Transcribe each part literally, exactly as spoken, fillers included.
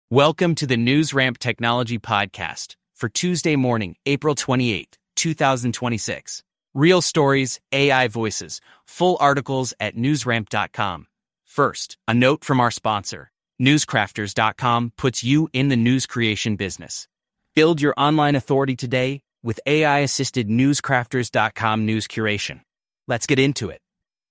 Welcome to the NewsRamp Technology Podcast for Tuesday morning, April twenty-eighth, two thousand twenty-six. Real stories, A I voices, full articles at newsramp dot com. First, a note from our sponsor. newscrafters dot com puts you in the news creation business. Build your online authority today with A I-assisted newscrafters dot com news curation. Let's get into it.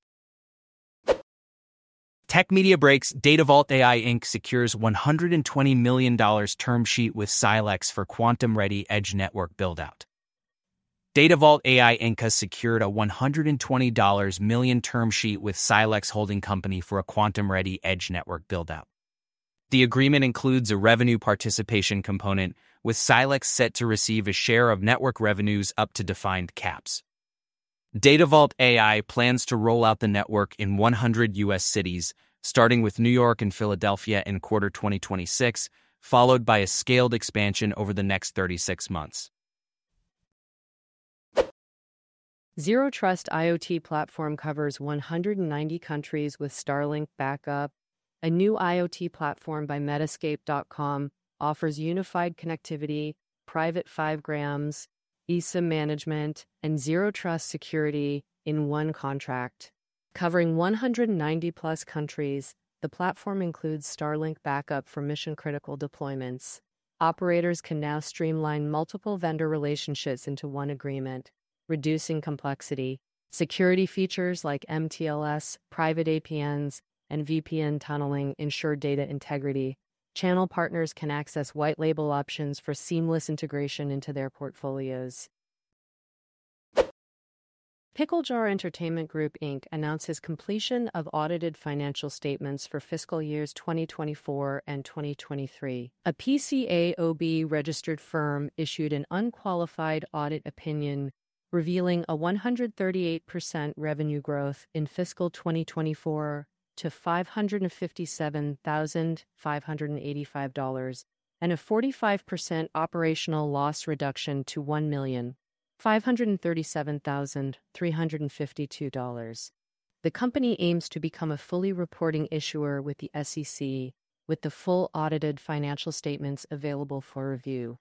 Tech Media Breaks DataVault A I Incorporated secures one hundred twenty million dollars term sheet with Silex for quantum-ready edge network buildout. DataVault A I Incorporated has secured a one hundred twenty million dollars term sheet with Silex Holding Company for a quantum-ready edge network buildout. The agreement includes a revenue participation component, with Silex set to receive a share of network revenues up to defined caps. DataVault A I plans to roll out the network in one hundred U S cities, starting with New York and Philadelphia in quarter twenty twenty-six, followed by a scaled expansion over the next thirty-six months. Zero Trust IoT platform covers one hundred ninety countries with Starlink backup. A new IoT platform by Metascape dot com offers unified connectivity, private five grams, E S I M management, and Zero Trust security in one contract. Covering one hundred ninety plus countries, the platform includes Starlink backup for mission-critical deployments. Operators can now streamline multiple vendor relationships into one agreement, reducing complexity. Security features like M T L S, private A P Ns, and V P N tunneling ensure data integrity. Channel partners can access white label options for seamless integration into their portfolios. Picklejar Entertainment Group Incorporated announces completion of audited financial statements for fiscal years twenty twenty-four and twenty twenty-three. A P C A O B-registered firm issued an unqualified audit opinion revealing a one hundred thirty-eight percent revenue growth in fiscal twenty twenty-four to five hundred fifty-seven thousand five hundred eighty-five dollars and a forty-five percent operational loss reduction to one million five hundred thirty-seven thousand three hundred fifty-two dollars. The company aims to become a fully reporting issuer with the S E C, with the full audited financial statements available for review.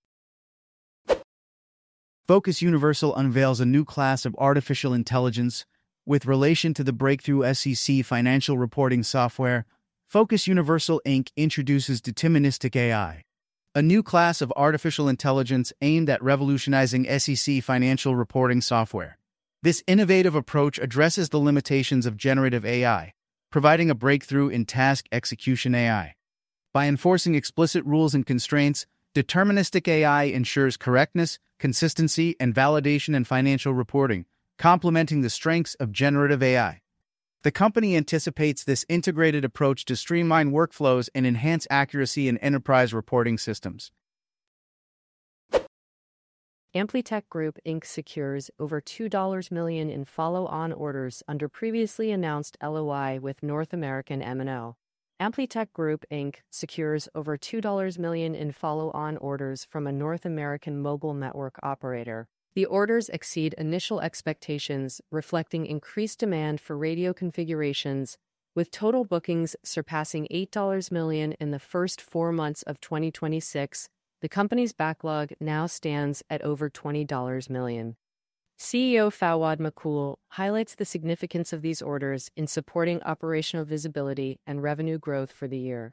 Focus Universal unveils a new class of artificial intelligence. With relation to the breakthrough S E C financial reporting software, Focus Universal Incorporated introduces deterministic A I, a new class of artificial intelligence aimed at revolutionizing S E C financial reporting software. This innovative approach addresses the limitations of generative A I, providing a breakthrough in task execution A I. By enforcing explicit rules and constraints, deterministic A I ensures correctness, consistency, and validation in financial reporting, complementing the strengths of generative A I. The company anticipates this integrated approach to streamline workflows and enhance accuracy in enterprise reporting systems. Amplitech Group Incorporated secures over two million dollars in follow-on orders under previously announced L O I with North American M and O. Amplitech Group Incorporated secures over two million dollars in follow-on orders from a North American mobile network operator. The orders exceed initial expectations, reflecting increased demand for radio configurations, with total bookings surpassing eight million dollars in the first four months of twenty twenty-six. The company's backlog now stands at over twenty million dollars. C E O Fawad Makul highlights the significance of these orders in supporting operational visibility and revenue growth for the year.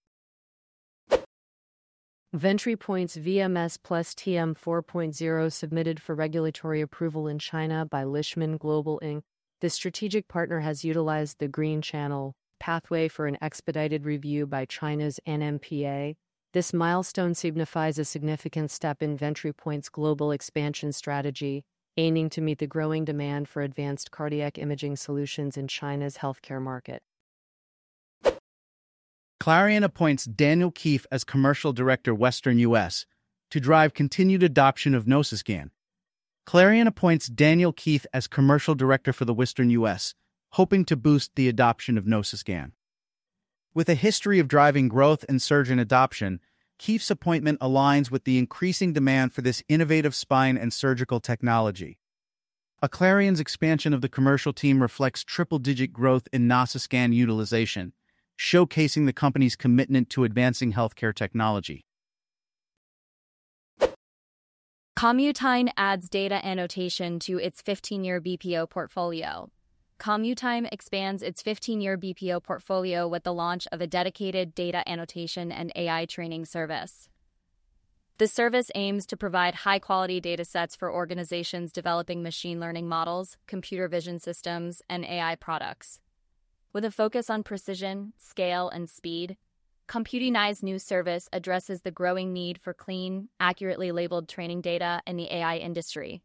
VentriPoint's V M S Plus T M four point oh submitted for regulatory approval in China by Leishman Global Incorporated. The strategic partner has utilized the Green Channel pathway for an expedited review by China's N M P A. This milestone signifies a significant step in VentriPoint's global expansion strategy, aiming to meet the growing demand for advanced cardiac imaging solutions in China's healthcare market. Clarion appoints Daniel Keefe as Commercial Director Western U S to drive continued adoption of Nociscan. Clarion appoints Daniel Keefe as Commercial Director for the Western U S, hoping to boost the adoption of Nociscan. With a history of driving growth and surgeon adoption, Keefe's appointment aligns with the increasing demand for this innovative spine and surgical technology. A Clarion's expansion of the commercial team reflects triple-digit growth in Nociscan utilization, showcasing the company's commitment to advancing healthcare technology. Commutime adds data annotation to its fifteen-year B P O portfolio. Commutime expands its fifteen-year B P O portfolio with the launch of a dedicated data annotation and A I training service. The service aims to provide high-quality data sets for organizations developing machine learning models, computer vision systems, and A I products. With a focus on precision, scale, and speed, Computime's new service addresses the growing need for clean, accurately labeled training data in the A I industry.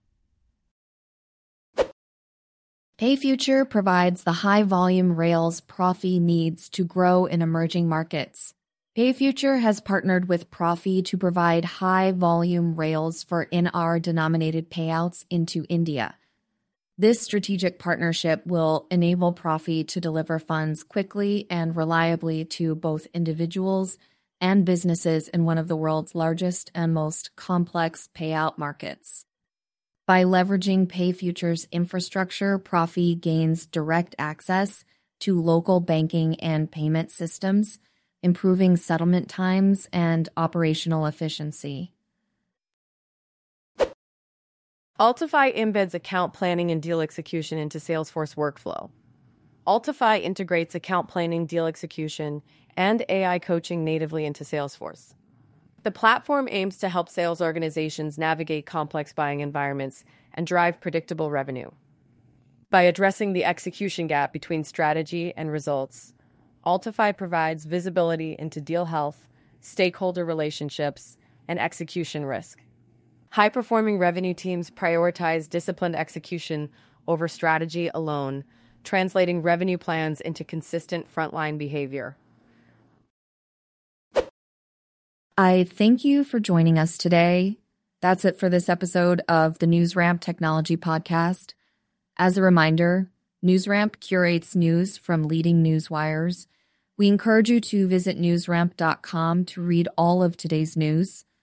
PayFuture provides the high-volume rails Profi needs to grow in emerging markets. PayFuture has partnered with Profi to provide high-volume rails for N R-denominated payouts into India. This strategic partnership will enable Profi to deliver funds quickly and reliably to both individuals and businesses in one of the world's largest and most complex payout markets. By leveraging PayFuture's infrastructure, Profi gains direct access to local banking and payment systems, improving settlement times and operational efficiency. Altify embeds account planning and deal execution into Salesforce workflow. Altify integrates account planning, deal execution, and A I coaching natively into Salesforce. The platform aims to help sales organizations navigate complex buying environments and drive predictable revenue. By addressing the execution gap between strategy and results, Altify provides visibility into deal health, stakeholder relationships, and execution risk. High-performing revenue teams prioritize disciplined execution over strategy alone, translating revenue plans into consistent frontline behavior. I thank you for joining us today. That's it for this episode of the NewsRamp Technology Podcast. As a reminder, NewsRamp curates news from leading news wires. We encourage you to visit newsramp dot com to read all of today's news.